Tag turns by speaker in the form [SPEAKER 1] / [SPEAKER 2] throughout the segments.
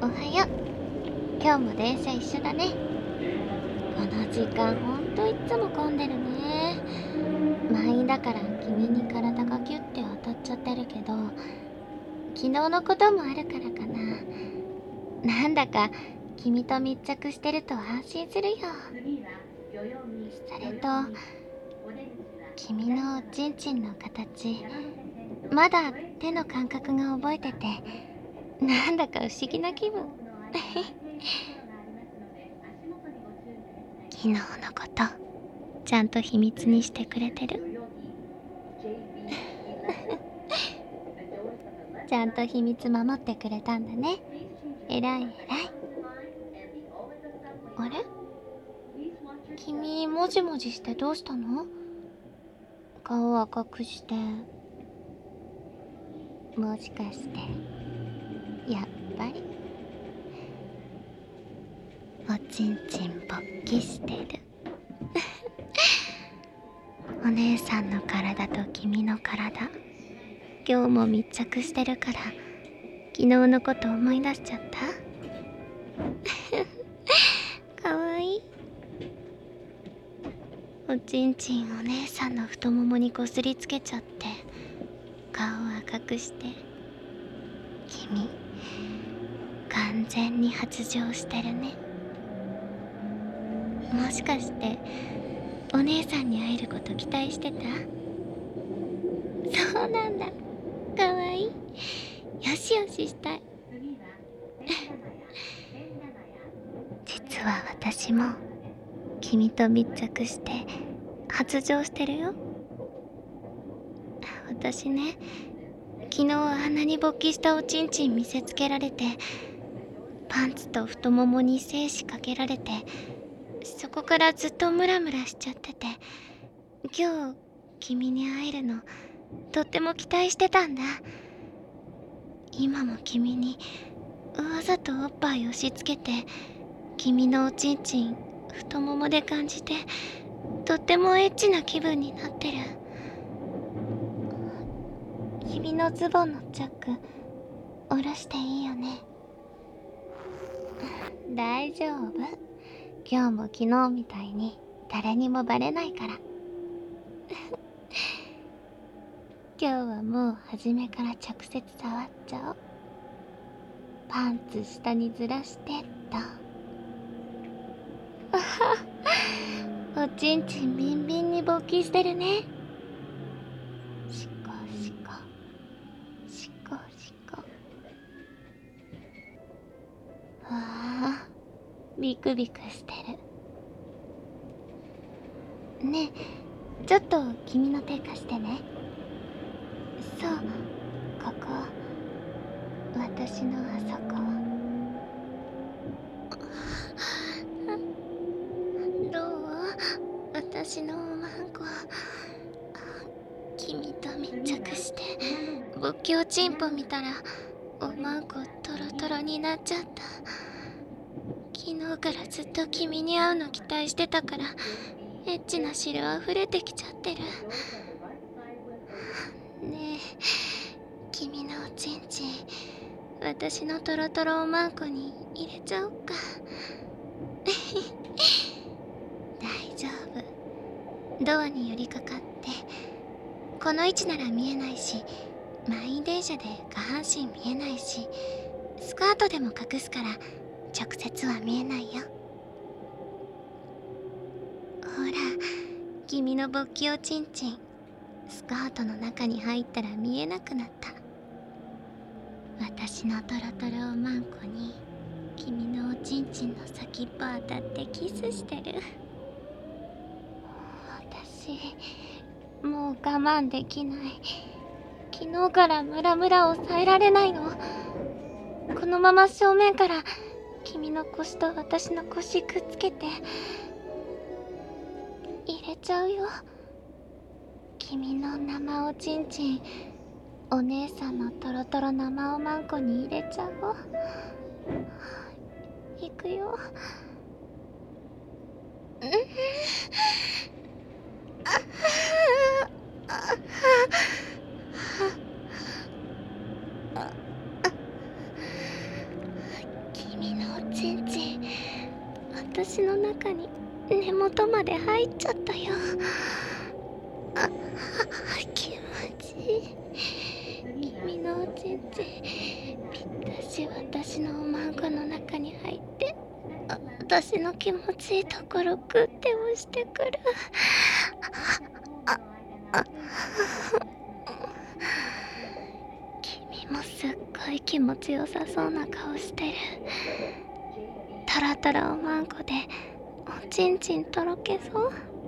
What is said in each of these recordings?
[SPEAKER 1] おはよう。今日も電車一緒だね。この時間ほんといつも混んでるね。満員だから君に体がキュッて当たっちゃってるけど、昨日のこともあるからかな。なんだか君と密着してると安心するよ。それと君のおちんちんの形、まだ手の感覚が覚えてて、なんだか不思議な気分。昨日のことちゃんと秘密にしてくれてる？ちゃんと秘密守ってくれたんだね。えらいえらい。あれ？君もじもじしてどうしたの？顔赤くして。もしかしてやっぱりおちんちん勃起してる？お姉さんの体と君の体、今日も密着してるから昨日のこと思い出しちゃった。かわいい。おちんちんお姉さんの太ももにこすりつけちゃって顔赤くして。君完全に発情してるね。もしかしてお姉さんに会えること期待してた？そうなんだ。かわいい。よしよししたい。実は私も君と密着して発情してるよ。私ね、昨日あんなに勃起したおちんちん見せつけられて、パンツと太ももに精子かけられて、そこからずっとムラムラしちゃってて、今日君に会えるのとっても期待してたんだ。今も君にわざとおっぱい押し付けて、君のおちんちん太ももで感じて、とってもエッチな気分になってる。君のズボンのチャック下ろしていいよね？大丈夫。今日も昨日みたいに誰にもバレないから。今日はもう初めから直接触っちゃおう。パンツ下にずらしてっと。おちんちんビンビンに勃起してるね。しこしこしこしこ。ああ、ビクビクしてる。ねえ、ちょっと君の手貸してね。そう、ここ私のあそこ。どう？私のおまんこ。君と密着して勃起おちんぽ見たらおまんこトロトロになっちゃった。昨日からずっと君に会うの期待してたからエッチな汁溢れてきちゃってる。ねえ、君のおちんちん私のトロトロおまんこに入れちゃおっか。大丈夫。ドアに寄りかかって、この位置なら見えないし、満員電車で下半身見えないし、スカートでも隠すから直接は見えないよ。ほら、君の勃起おちんちんスカートの中に入ったら見えなくなった。私のトロトロおまんこに君のおちんちんの先っぽ当たってキスしてる。私もう我慢できない。昨日からムラムラを抑えられないの。このまま正面から君の腰と私の腰くっつけて入れちゃうよ。君の生おちんちんお姉さんのトロトロ生おまんこに入れちゃおう。いくよ。 私の中に根元まで入っちゃったよ。気持ちいい。君のおちんちんぴったし私のおまんこの中に入って、私の気持ちいいところグッて押してくる。君もすっごい気持ちよさそうな顔してる。タラタラおまんこでおちんちんとろけそう。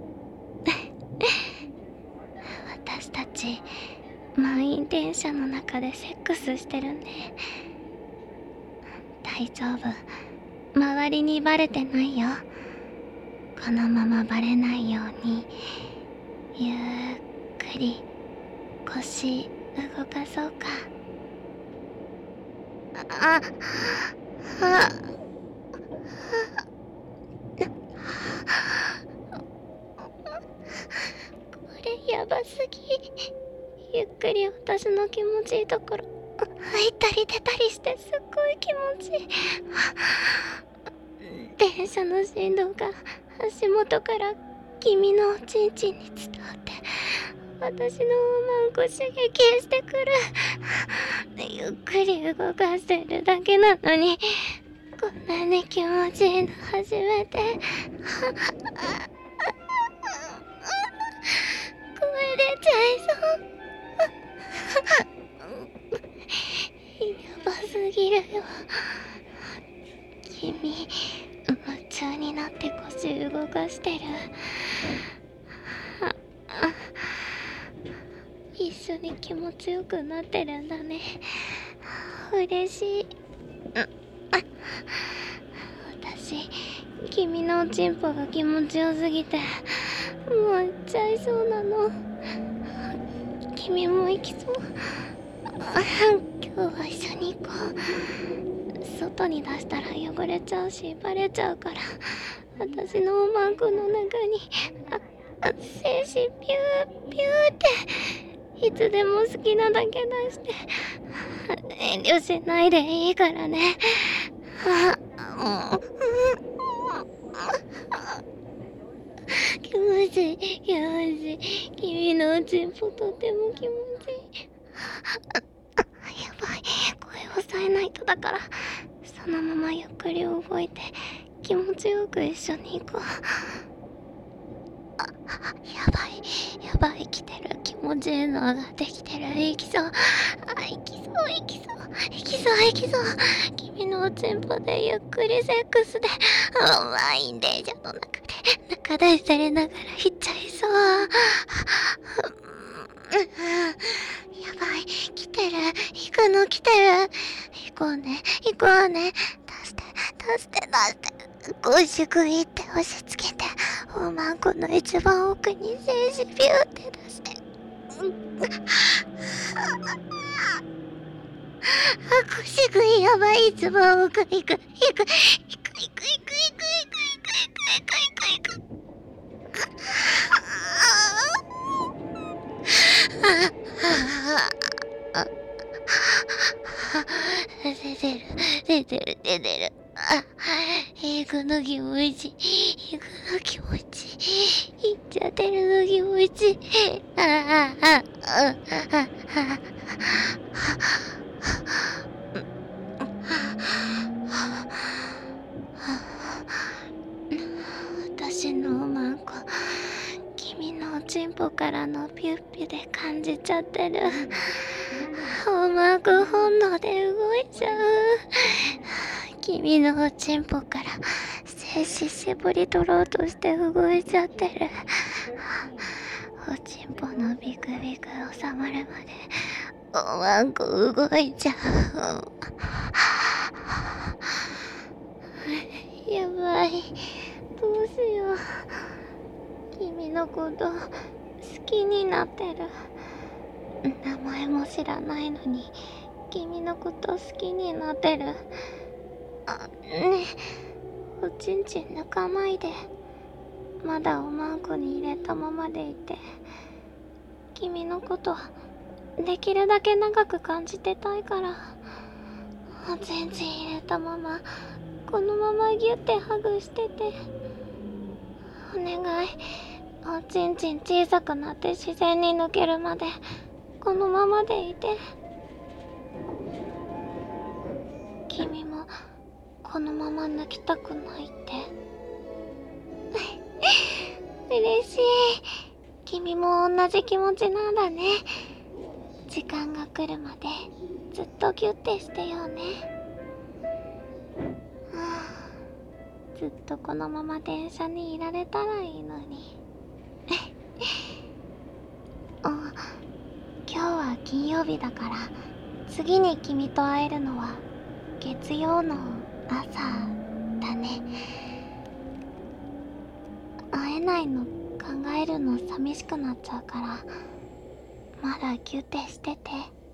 [SPEAKER 1] 私たち満員電車の中でセックスしてるね。大丈夫、周りにバレてないよ。このままバレないようにゆっくり腰動かそうか。これやばすぎ。ゆっくり私の気持ちいいところ入ったり出たりしてすっごい気持ちいい。電車の振動が足元から君のおちんちんに伝わって私のおまんこ刺激してくる。ゆっくり動かしてるだけなのにこんなに気持ちいいの初めて。声出ちゃいそう。やばすぎるよ。君夢中になって腰動かしてる。一緒に気持ちよくなってるんだね。嬉しい。私君のおちんぽが気持ちよすぎてもう行っちゃいそうなの。君も行きそう。今日は一緒に行こう。外に出したら汚れちゃうしバレちゃうから私のおまんこの中に精子ピューピューっていつでも好きなだけ出して遠慮しないでいいからね。気持ちいい気持ちいい。君のおちんぽとても気持ちいい。やばい、声抑えないとだからそのままゆっくり動いて気持ちよく一緒に行こう。やばいやばい、来てる。気持ちいいのができてる。行きそう。行きそう行きそう行きそう行きそう。君のおちんぽでゆっくりセックスで満員電車の中で中出されながら行っちゃいそう。やばい、来てる。行くの来てる。行こうね行こうね。出して出して出して。ゴシグイって押し付けておまんこの一番奥に精子ピューって出して。ゴシグイやばい。一番奥行く行く行く行く行く行く行く行く行く行く行く行く。出てる出てる出てる。行くの気持ちいい行くの気持ちいい。行っちゃってるの気持ちいい。私のおまんこ君のおちんぽからのピュッピュで感じちゃってる。おまんこ本能で動いちゃう。君のおちんぽから精子絞り取ろうとして動いちゃってる。おちんぽのビクビク収まるまでおまんこ動いちゃう。やばい、どうしよう。君のこと好きになってる。名前も知らないのに君のこと好きになってる。ねえ、おちんちん抜かないで。まだおまんこに入れたままでいて君のことできるだけ長く感じてたいから。おちんちん入れたままこのままギュってハグしてて。お願い、おちんちん小さくなって自然に抜けるまでこのままでいて。君もこのまま抜きたくないって。嬉しい。君も同じ気持ちなんだね。時間が来るまでずっとギュッてしてようね。ずっとこのまま電車にいられたらいいのに。今日は金曜日だから、次に君と会えるのは月曜の朝だね。会えないの考えるの寂しくなっちゃうから、まだギュッてしてて。